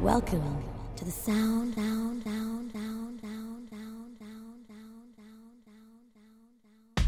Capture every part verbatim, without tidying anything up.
Welcome to the sound, down, down, down, down, down, down, down, down, down,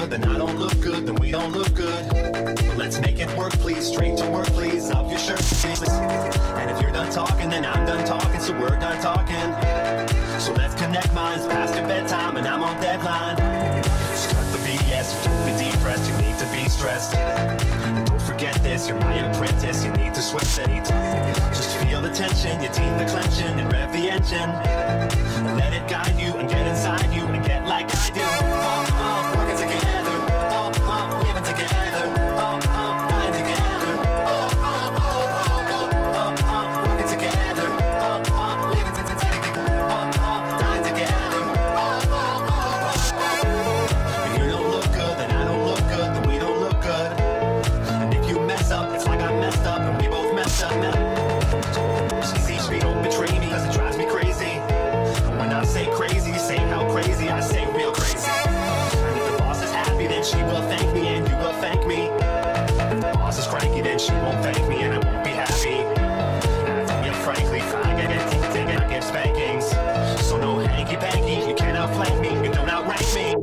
good, then I don't look good, then we don't look good. But let's make it work, please. Straight to work, please. Off your shirt, please. And if you're done talking, then I'm done talking, so we're done talking. So let's connect minds past your bedtime, and I'm on deadline. Start the B S, you be depressed, you need to be stressed. And don't forget this, you're my apprentice, you need to sweat it. Just feel the tension, you team the clenching, and rev the engine. And let it guide you, and get inside you, and get like I do. Oh, oh, working together. Oh, oh, living together. Oh, oh, dying together. Oh, oh, oh, oh, oh, oh, oh, working together. Oh, oh, living together. Oh, oh, dying together. Oh, oh, oh, oh. If you don't look good, then I don't look good, then we don't look good. And if you mess up, it's like I messed up, and we both messed up. See, she don't betray me, cause it drives me crazy. And when I say crazy, say how crazy, I say real crazy. And if the boss is happy, then she will thank me, and you will thank me. If the boss is cranky, then she won't thank me, and I won't be happy. And I feel frankly, I get it, I get spankings. So no hanky-panky, you can't outflank me, you don't outrank me.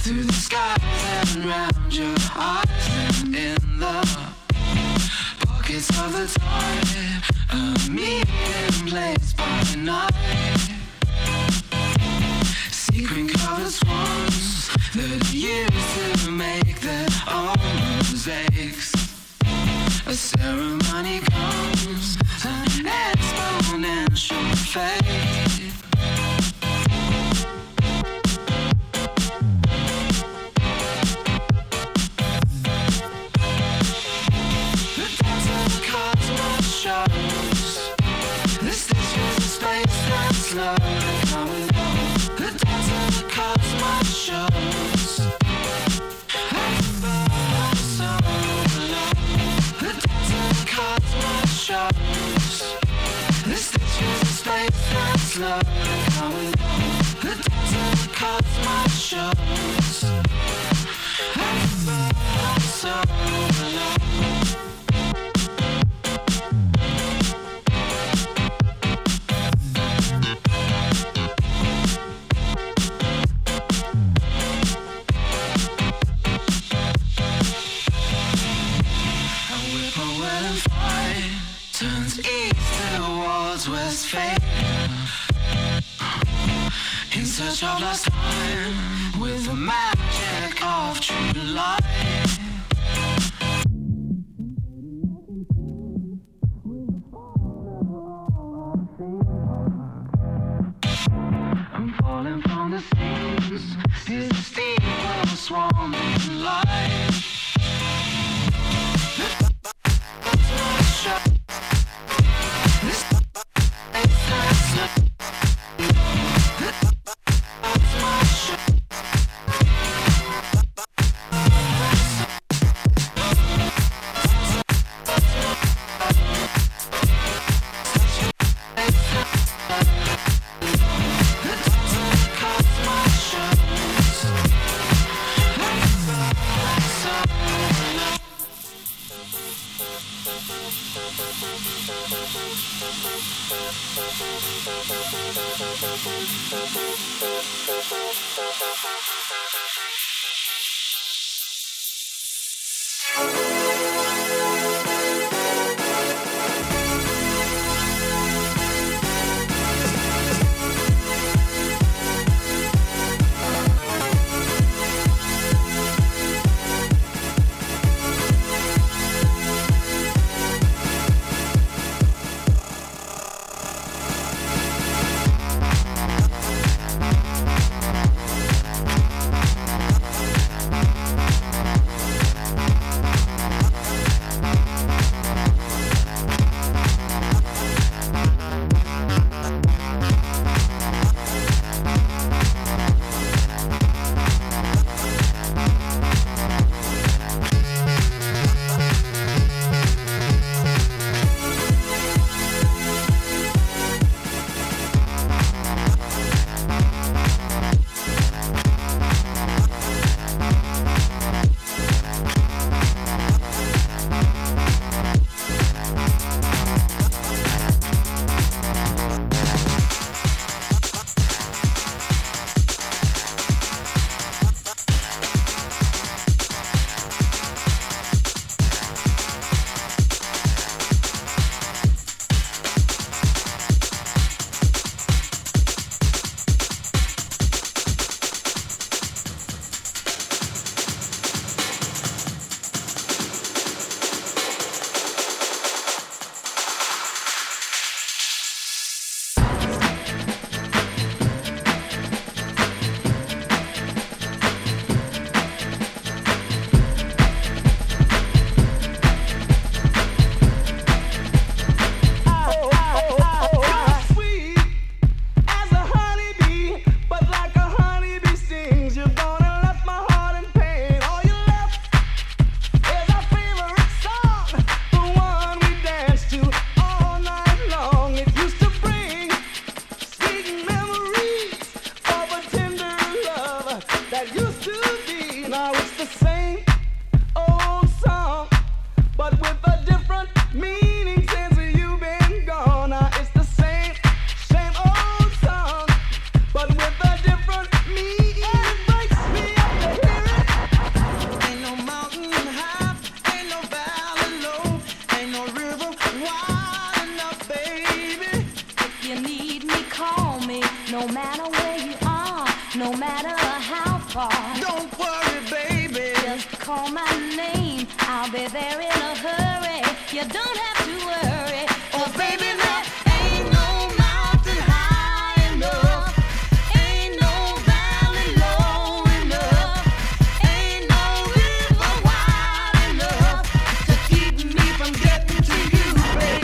through the skies and round your eyes and in the pockets of the time. A meeting place by night. Secret covered swans that used to make their own mosaics. A ceremony comes, an exponential fate. The dance of the cosmos shows. This is the space that's slowly coming down. The dance of the cosmos shows. So alone. The dance of the cosmos shows. This is the space that's slowly coming down. The dance of the cosmos shows. So alone. Turns east towards west fading, in search of lost time, with the magic of true light. I'm falling from the seams, his steep will swarm in light. don't worry, baby. Just call my name, I'll be there in a hurry. You don't have to worry. Oh, baby, there ain't no mountain high enough. Ain't no valley low enough. Ain't no river wide enough to keep me from getting to you, baby.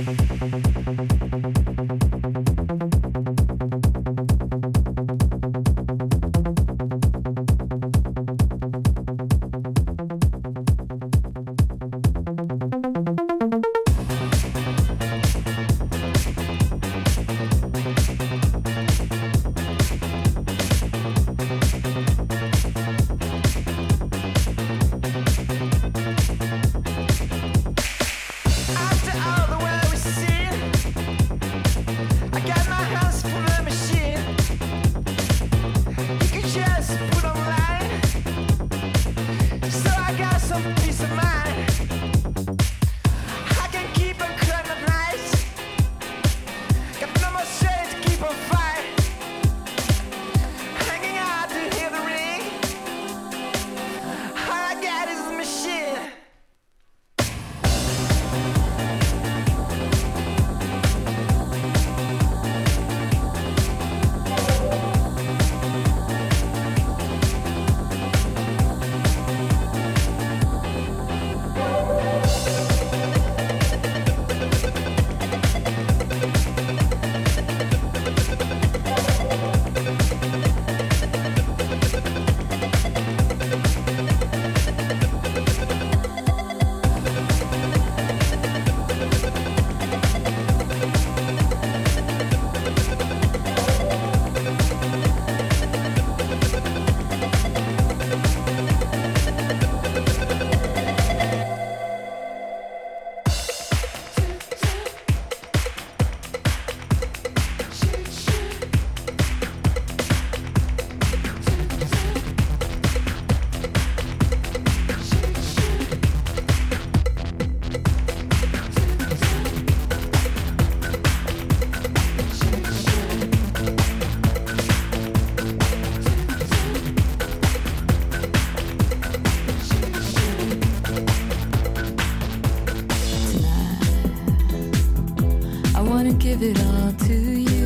give it all to you.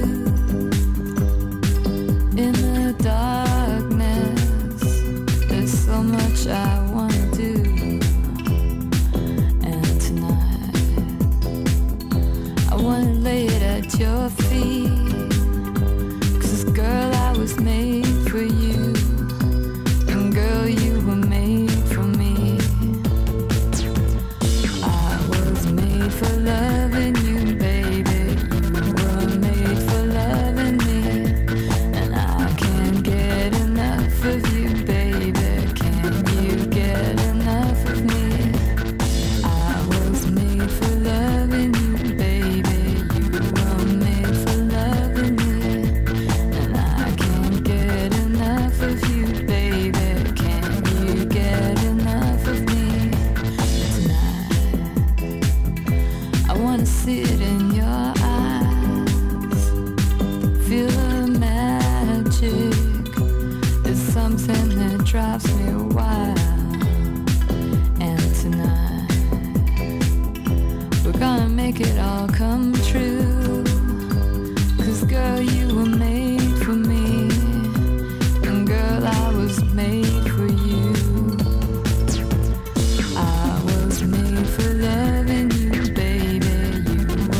In the darkness, there's so much I want to do. And tonight, I want to lay it at your feet. 'Cause girl, I was made for you. And girl, you were made for me. I was made for loving you, baby. You were made for loving me. And I can't get enough of you, baby. Can you get enough of me? I was made for loving you, baby. You were made for loving me. And I can't get enough of you, baby. Can you get enough of me tonight? I wanna sit in your eyes, feel the magic. It's something that drives me wild. And tonight, we're gonna make it all come true. 'Cause girl, you were made for me. And girl, I was made for you. I was made for loving you, baby. You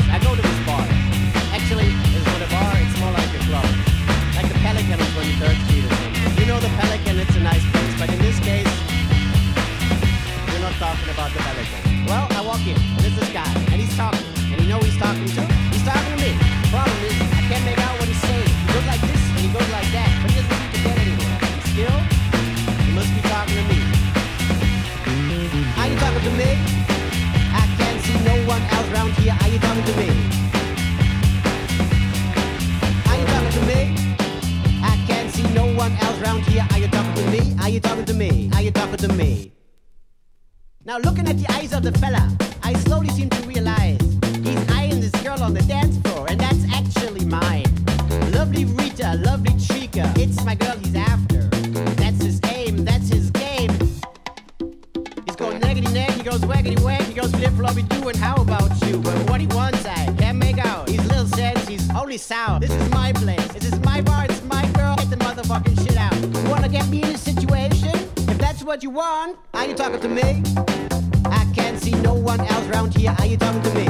I go to this bar. Actually, it's not a bar, it's more like a club. Like the Pelican on twenty-third Street or something. You know the Pelican, it's a nice place, but in this case, we're not talking about the Pelican. Well, I walk in, and it's this guy, and he's talking. And you know who he's talking to? He's talking to me. Problem is, I can't make out what he's saying. He goes like this, and he goes like that, but he doesn't seem to get anywhere. And still, he must be talking to me. Are you talking to me? I can't see no one else around here. Are you talking to me? Are you talking to me? I can't see no one else around here. Are you talking to me? Are you talking to me? Are you talking to me? Now looking at the eyes of the fella, I slowly seem to realize he's eyeing this girl on the dance floor, and that's actually mine. Lovely Rita, lovely Chica, it's my girl he's after. That's his aim, that's his game. He's going neggity neg, he goes waggity wag, he goes flip floppy do, and how about you? But what he wants I can't make out. He's little sense, he's only sound. This is my place, this is my bar, it's my girl. Get the motherfucking shit out. You wanna get me in a situation? If that's what you want, are you talking to me? I can't see no one else around here. Are you talking to me?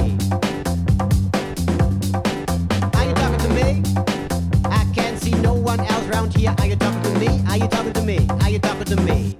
Are you talking to me? I can't see no one else around here. Are you talking to me? Are you talking to me? Are you talking to me?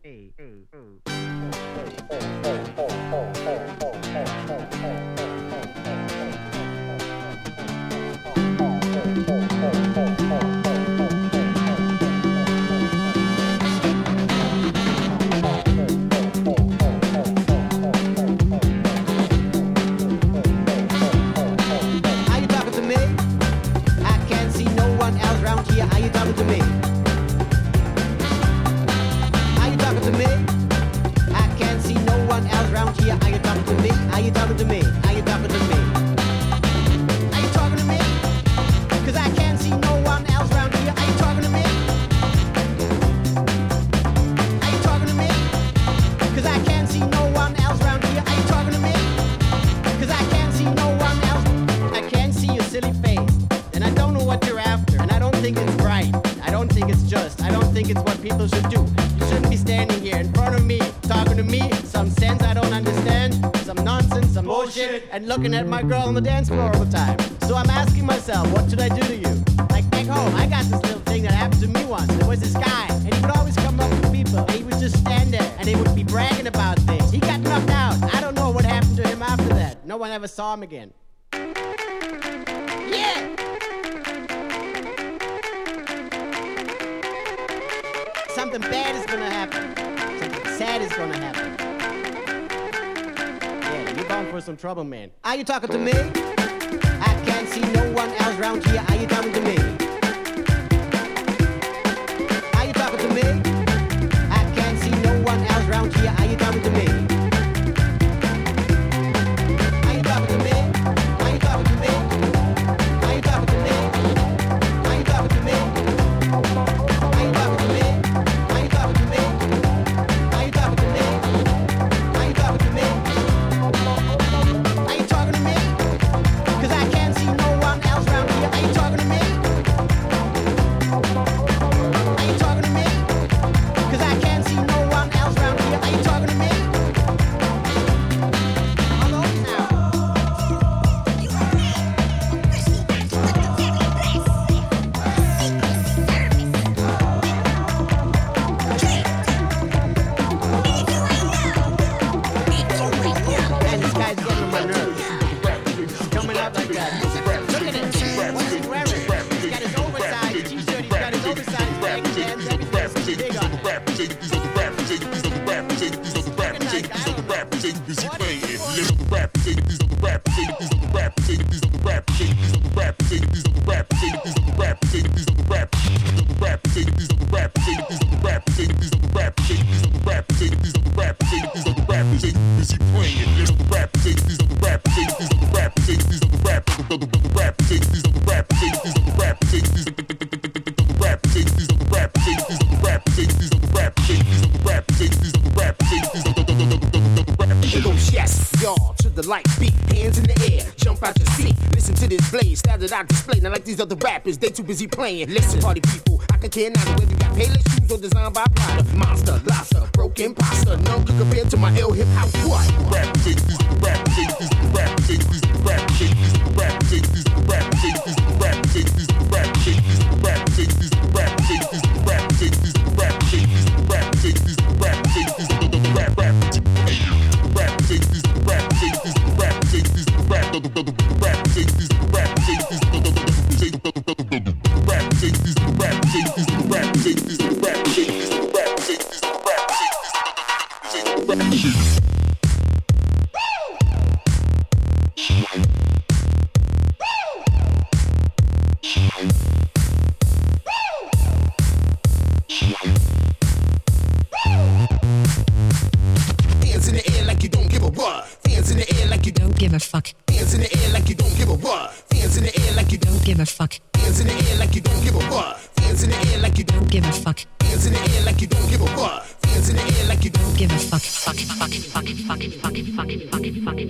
And looking at my girl on the dance floor all the time. So I'm asking myself, what should I do to you? Like back home, I got this little thing that happened to me once. There was this guy, and he would always come up to people, and he would just stand there, and they would be bragging about things. He got knocked out. I don't know what happened to him after that. No one ever saw him again. Yeah! Something bad is gonna happen. Something sad is gonna happen. For some trouble, man. Are you talking to me? I can't see no one else around here. Are you talking to me? Are you talking to me? I can't see no one else around here. Are you talking to me? Are you talking to me? Are you talking to me? Are you talking to me? Are you talking to me? Are you talking to me? Are you talking to me? Are you talking to me? Are you talking to me? Are you talking to me? Cause I can't see no one else around here. Are you talking to me? Are you talking to me? Cause I can't see no one else around here. Are you talking to me? Hello now. Man, this guy's getting on my nerves. He's coming out like that. Look at him. What's he wearing? He's got his oversized t-shirt. He's got his oversized bag and pants. Everything's big on him. Like beat, hands in the air, jump out your seat. Listen to this blaze, style that I display. Not like these other rappers, they too busy playing. Listen, party people, I rock a can out of whether you got Payless shoes or designed by Prada. Monster, lobster, broken pasta. None could compare to my ill hip house. What? Rap, rap, rap, rap, rap, rap, Hands in the air like you don't give a what. Hands in the air like you don't give a fuck. Hands in the air like you don't give a what. Hands in the air like you don't give a fuck. Hands in the air like you don't give a what. Hands in the air like you don't give a fuck. Hands in the air like you don't give a what. Hands in the air like you don't give a fuck. Fuck, fuck, fuck, fuck, fuck, fuck, fuck, fuck,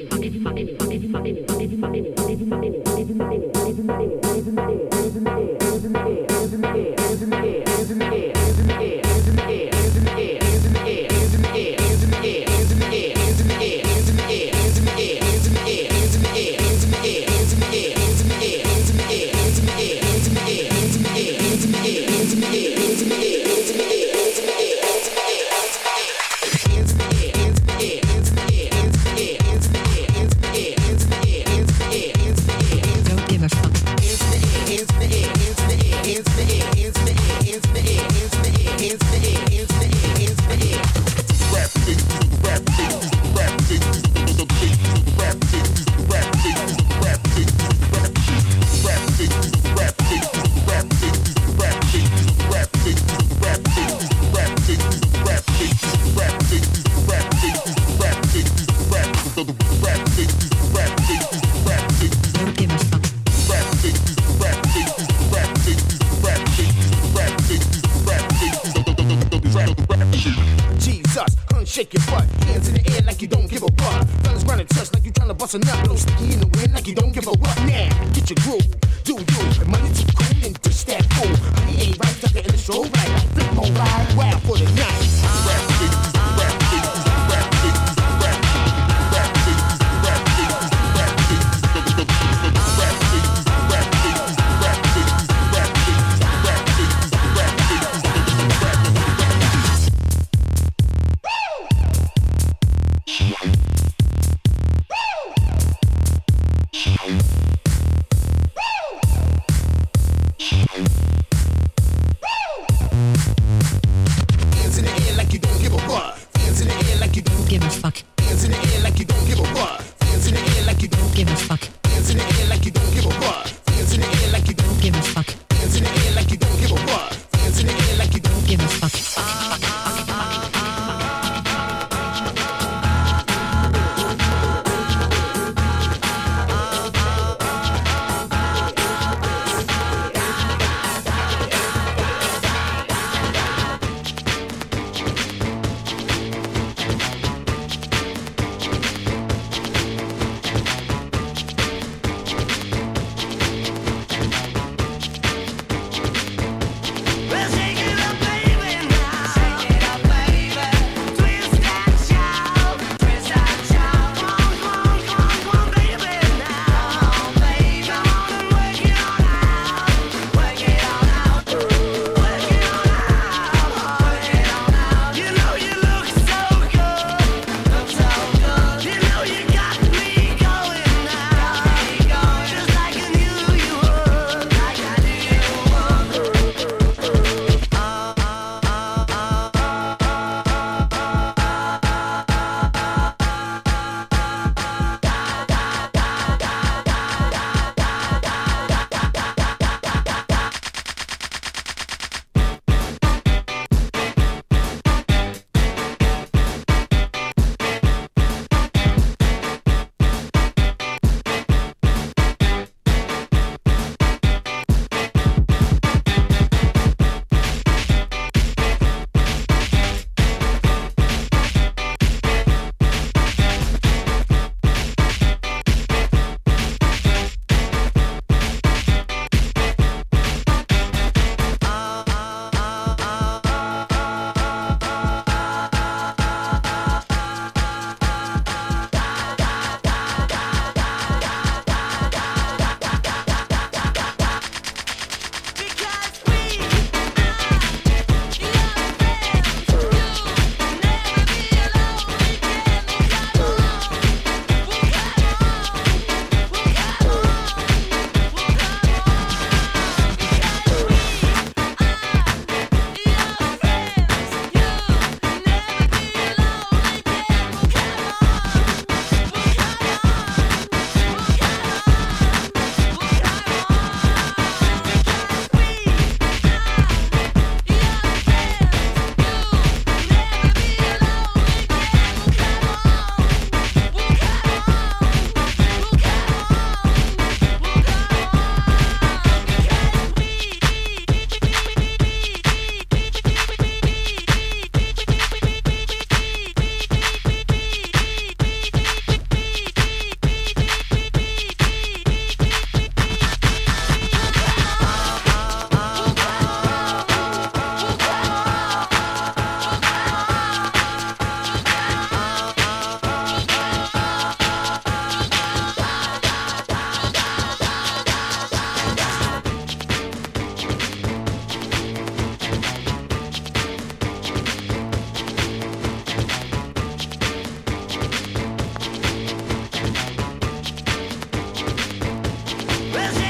shake your butt, hands in the air like you don't give a fuck. Fellas running touch like you tryna bust a nut. Blow sticky in the wind like you don't give a what. Now, get your groove, do you. Money too cool and dish that fool. Honey ain't right, tucker in the strobe right. Like flip on ride, wild for the night. Let's